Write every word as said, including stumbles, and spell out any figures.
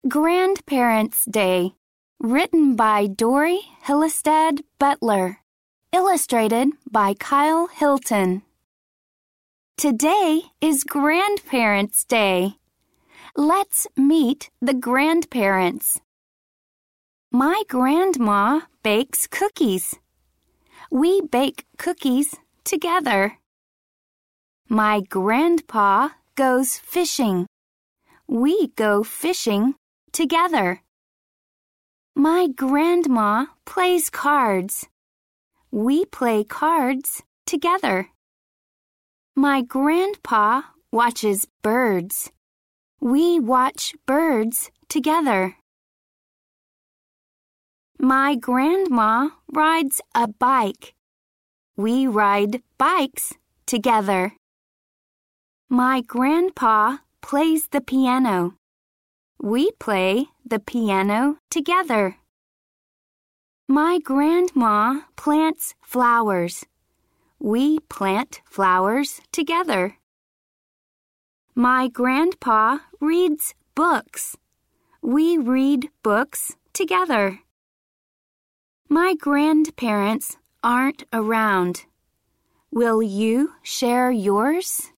Grandparents' Day, written by Dory Hillestead Butler, illustrated by Kyle Hilton. Today is Grandparents' Day. Let's meet the grandparents. My grandma bakes cookies. We bake cookies together. My grandpa goes fishing. We go fishing together. My grandma plays cards. We play cards together. My grandpa watches birds. We watch birds together. My grandma rides a bike. We ride bikes together. My grandpa plays the piano. We play the piano together. My grandma plants flowers. We plant flowers together. My grandpa reads books. We read books together. My grandparents aren't around. Will you share yours?